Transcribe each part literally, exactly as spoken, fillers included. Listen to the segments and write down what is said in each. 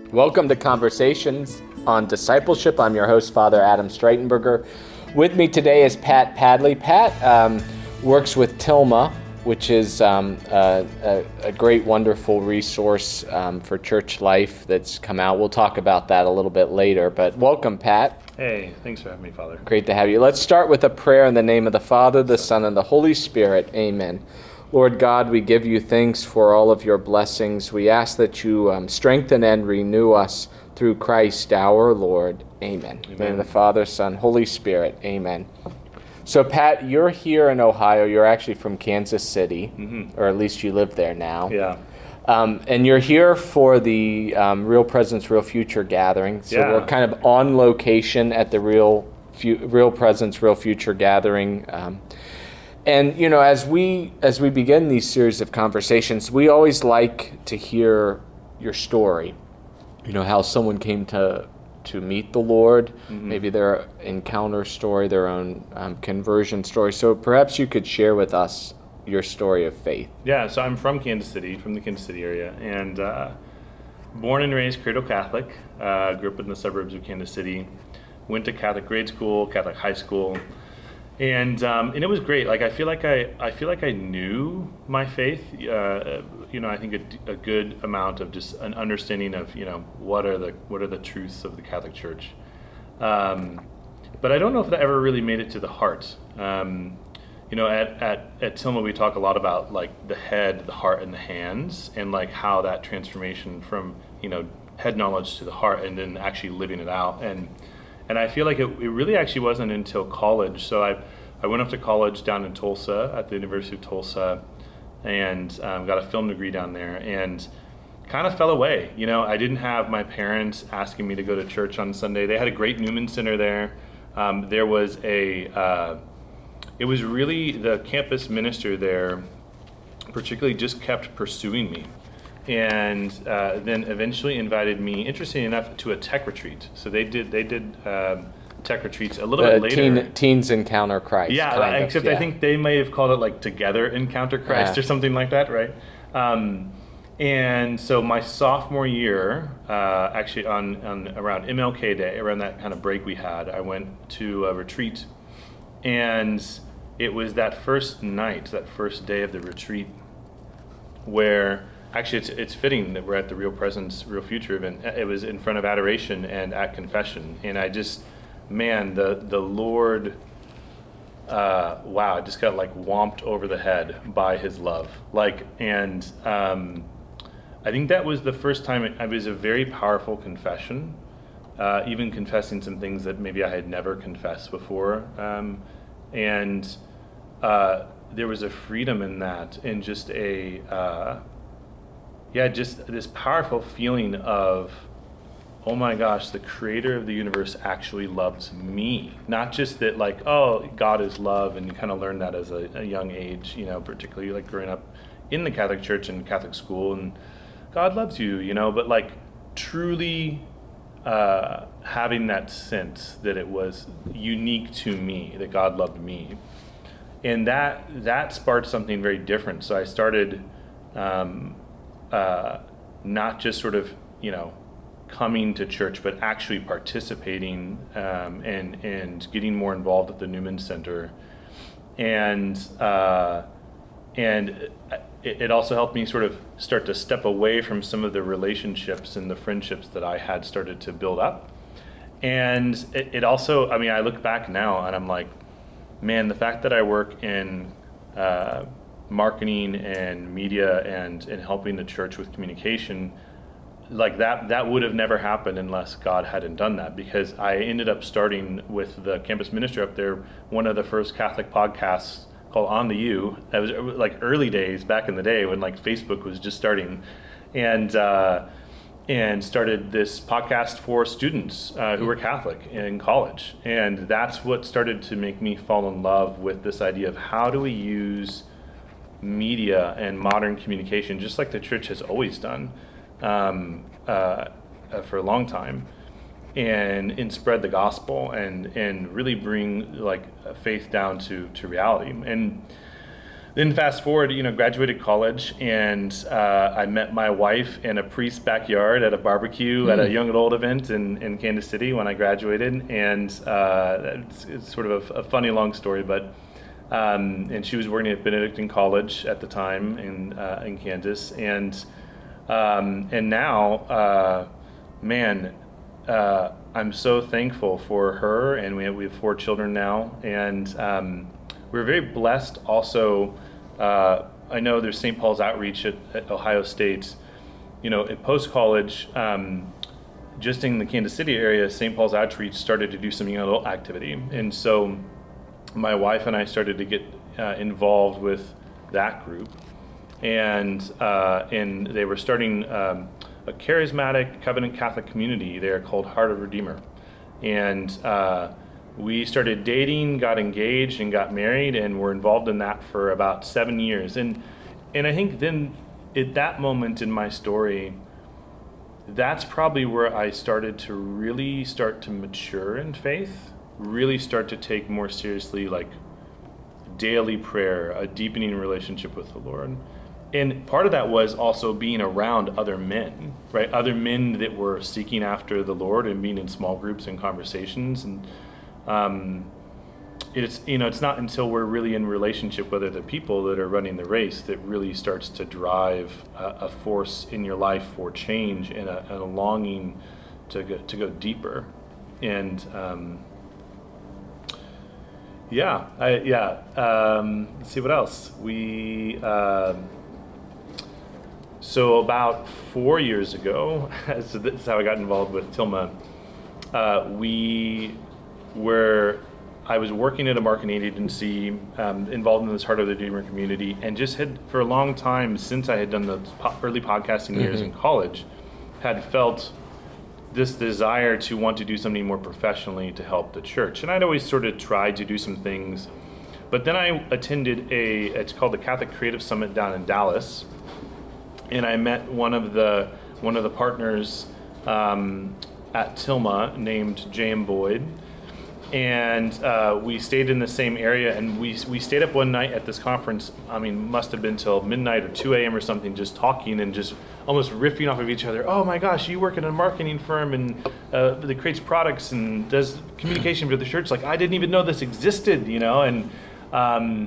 Welcome to Conversations on Discipleship. I'm your host, Father Adam Streitenberger. With me today is Pat Padley. Pat um, works with Tilma, which is um, a, a, a great, wonderful resource um, for church life that's come out. We'll talk about that a little bit later, but welcome, Pat. Hey, thanks for having me, Father. Great to have you. Let's start with a prayer in the name of the Father, the Son, and the Holy Spirit. Amen. Lord God, we give you thanks for all of your blessings. We ask that you um, strengthen and renew us through Christ our Lord. Amen. In the name of the Father, Son, Holy Spirit. Amen. So, Pat, you're here in Ohio. You're actually from Kansas City, mm-hmm. or at least you live there now. Yeah. Um, and you're here for the um, Real Presence, Real Future gathering. So yeah. we're kind of on location at the Real Fu- Real Presence, Real Future gathering. Um, and, you know, as we as we begin these series of conversations, we always like to hear your story. You know, how someone came to to meet the Lord, mm-hmm. maybe their encounter story, their own um, conversion story. So perhaps you could share with us your story of faith. Yeah, so I'm from Kansas City, from the Kansas City area, and uh, born and raised cradle Catholic. Uh, grew up in the suburbs of Kansas City. Went to Catholic grade school, Catholic high school, and um, and it was great. Like I feel like I I feel like I knew my faith. Uh, you know, I think a, a good amount of just an understanding of you know what are the what are the truths of the Catholic Church. Um, but I don't know if that ever really made it to the heart. Um, You know, at, at, at Tilma, we talk a lot about like the head, the heart, and the hands, and like how that transformation from, you know, head knowledge to the heart and then actually living it out. And and I feel like it, it really actually wasn't until college. So I I went off to college down in Tulsa at the University of Tulsa and um, got a film degree down there and kind of fell away. You know, I didn't have my parents asking me to go to church on Sunday. They had a great Newman Center there. Um, there was a... Uh, It was really the campus minister there, particularly just kept pursuing me, and uh, then eventually invited me, interesting enough, to a tech retreat. So they did they did um, tech retreats a little uh, bit later. Teen, teens Encounter Christ. Yeah, except of, yeah. I think they may have called it like Together Encounter Christ yeah. or something like that, right? Um, and so my sophomore year, uh, actually on, on around M L K Day, around that kind of break we had, I went to a retreat, and it was that first night, that first day of the retreat, where actually it's it's fitting that we're at the Real Presence, Real Future event. It was in front of adoration and at confession, and I just, man, the the Lord, uh, wow, I just got like whomped over the head by His love, like, and um, I think that was the first time it, it was a very powerful confession, uh, even confessing some things that maybe I had never confessed before, um, and. Uh, there was a freedom in that, and just a, uh, yeah, just this powerful feeling of, oh my gosh, the creator of the universe actually loves me. Not just that like, oh, God is love, and you kind of learn that as a, a young age, you know, particularly like growing up in the Catholic Church and Catholic school, and God loves you, you know, but like truly uh, having that sense that it was unique to me, that God loved me. And that that sparked something very different. So I started um, uh, not just sort of, you know, coming to church, but actually participating um, and and getting more involved at the Newman Center. And uh, and it, it also helped me sort of start to step away from some of the relationships and the friendships that I had started to build up. And it, it also, I mean, I look back now and I'm like, man, the fact that I work in uh, marketing and media and, and helping the church with communication, like that, that would have never happened unless God hadn't done that, because I ended up starting with the campus minister up there, one of the first Catholic podcasts called On the U. That was like early days back in the day when like Facebook was just starting, and uh, and started this podcast for students uh, who were Catholic in college. And that's what started to make me fall in love with this idea of how do we use media and modern communication, just like the church has always done um, uh, uh, for a long time, and, and spread the gospel and, and really bring like faith down to, to reality. And Then fast forward, you know, graduated college, and uh, I met my wife in a priest's backyard at a barbecue mm. at a young adult event in, in Kansas City when I graduated, and uh, it's, it's sort of a, a funny long story, but um, and she was working at Benedictine College at the time in uh, in Kansas, and um, and now, uh, man, uh, I'm so thankful for her, and we have, we have four children now, and. Um, We're very blessed also. Uh, I know there's Saint Paul's Outreach at, at Ohio State. You know, at post-college, um, just in the Kansas City area, Saint Paul's Outreach started to do some young adult activity. And so my wife and I started to get uh, involved with that group. And, uh, and they were starting um, a charismatic Covenant Catholic community there called Heart of Redeemer. And uh, we started dating, got engaged, and got married, and were involved in that for about seven years. And and I think then at that moment in my story, that's probably where I started to really start to mature in faith, really start to take more seriously like daily prayer, a deepening relationship with the Lord. And part of that was also being around other men, right? Other men that were seeking after the Lord and being in small groups and conversations. And Um, it's, you know, it's not until we're really in relationship with other people that are running the race that really starts to drive a, a force in your life for change and a, and a longing to go, to go deeper. And, um, yeah, I, yeah, um, let's see what else. We, uh, so about four years ago, so this is how I got involved with Tilma, uh, we, where I was working at a marketing agency, um, involved in this Heart of the Redeemer community, and just had, for a long time, since I had done the po- early podcasting mm-hmm. years in college, had felt this desire to want to do something more professionally to help the church. And I'd always sort of tried to do some things, but then I attended a, it's called the Catholic Creative Summit down in Dallas, and I met one of the, one of the partners um, at Tilma named J M Boyd. And uh, we stayed in the same area, and we we stayed up one night at this conference. I mean, must have been till midnight or two a.m. or something, just talking and just almost riffing off of each other. Oh my gosh, you work in a marketing firm and uh, that creates products and does communication for the church. Like, I didn't even know this existed, you know. And um,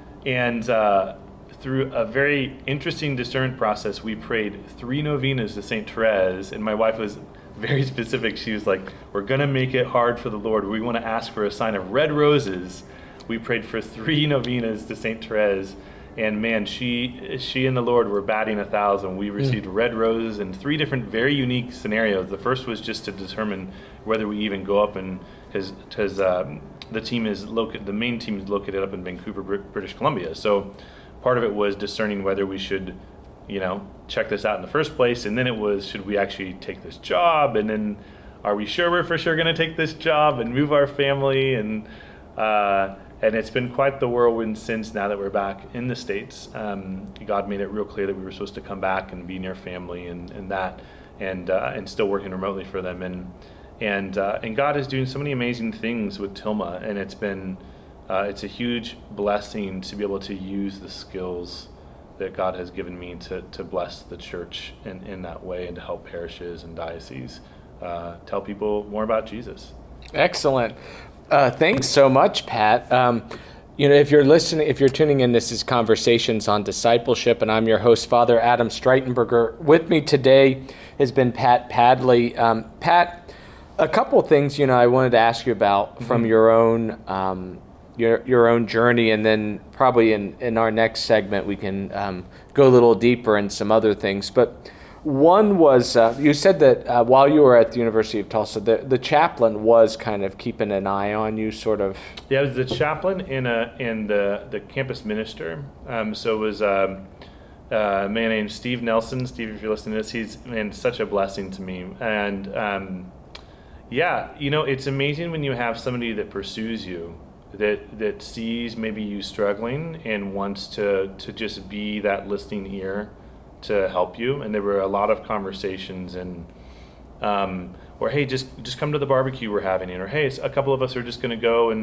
and uh, through a very interesting discernment process, we prayed three novenas to Saint Therese, and my wife was very specific. She was like, we're going to make it hard for the Lord. We want to ask for a sign of red roses. We prayed for three novenas to Saint Therese, and man, she she and the Lord were batting a thousand. We received mm. red roses in three different very unique scenarios. The first was just to determine whether we even go up, and because um, the team is located, the main team is located up in Vancouver, British Columbia. So part of it was discerning whether we should, you know, check this out in the first place, and then it was, should we actually take this job, and then are we sure we're for sure going to take this job and move our family, and uh, and it's been quite the whirlwind since. Now that we're back in the States, um, God made it real clear that we were supposed to come back and be near family and, and that, and uh, and still working remotely for them, and and uh, and God is doing so many amazing things with Tilma, and it's been uh, it's a huge blessing to be able to use the skills that God has given me to, to bless the church in, in that way, and to help parishes and dioceses uh, tell people more about Jesus. Excellent. Uh, thanks so much, Pat. Um, you know, if you're listening, if you're tuning in, this is Conversations on Discipleship, and I'm your host, Father Adam Streitenberger. With me today has been Pat Padley. Um, Pat, a couple of things, you know, I wanted to ask you about mm-hmm. from your own um, your your own journey, and then probably in, in our next segment we can um, go a little deeper in some other things. But one was, uh, you said that uh, while you were at the University of Tulsa, the, the chaplain was kind of keeping an eye on you, sort of. Yeah, it was the chaplain and, uh, and the, the campus minister. Um, so it was um, uh, a man named Steve Nelson. Steve, if you're listening to this, he's man, such a blessing to me. And um, yeah, you know, it's amazing when you have somebody that pursues you, that that sees maybe you struggling and wants to, to just be that listening ear to help you. And there were a lot of conversations, and um, or hey, just just come to the barbecue we're having, or hey, a couple of us are just going to go and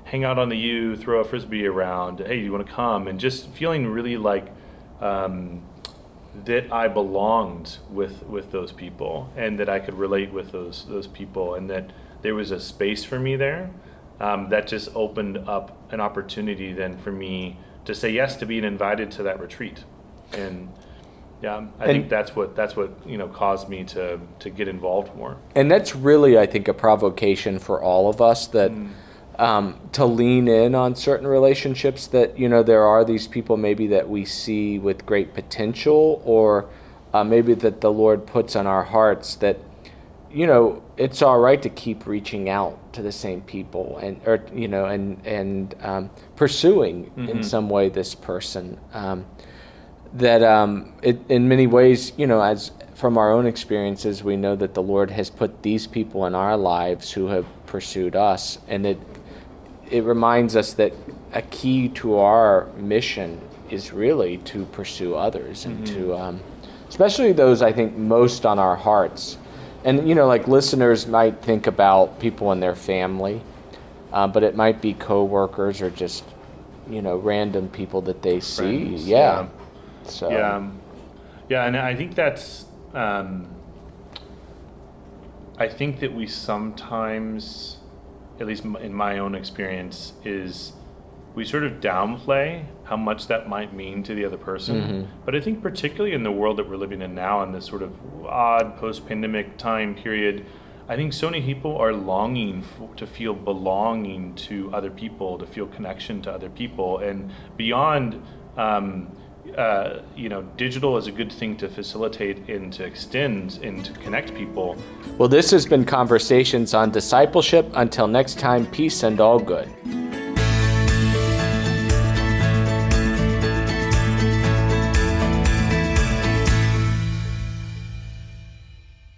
hang out on the U, throw a frisbee around. Hey, you want to come? And just feeling really like um, that I belonged with with those people, and that I could relate with those those people, and that there was a space for me there. Um, that just opened up an opportunity then for me to say yes to being invited to that retreat. And yeah, I and, think that's what that's what you know caused me to to get involved more. And that's really, I think, a provocation for all of us, that mm. um, to lean in on certain relationships, that, you know, there are these people maybe that we see with great potential, or uh, maybe that the Lord puts on our hearts, that, you know, it's all right to keep reaching out to the same people, and, or, you know, and, and um, pursuing mm-hmm. in some way this person. Um, that um, it, in many ways, you know, as from our own experiences, we know that the Lord has put these people in our lives who have pursued us, and it it reminds us that a key to our mission is really to pursue others, and mm-hmm. to, um, especially those, I think, most on our hearts. And, you know, like listeners might think about people in their family, uh, but it might be coworkers or just, you know, random people that they see. Friends, yeah. yeah. So. Yeah, yeah, and I think that's. Um, I think that we sometimes, at least in my own experience, is we sort of downplay how much that might mean to the other person. Mm-hmm. But I think particularly in the world that we're living in now, in this sort of odd post-pandemic time period, I think so many people are longing for, to feel belonging to other people, to feel connection to other people, and beyond. Um, Uh, you know, digital is a good thing to facilitate and to extend and to connect people. Well, this has been Conversations on Discipleship. Until next time, peace and all good.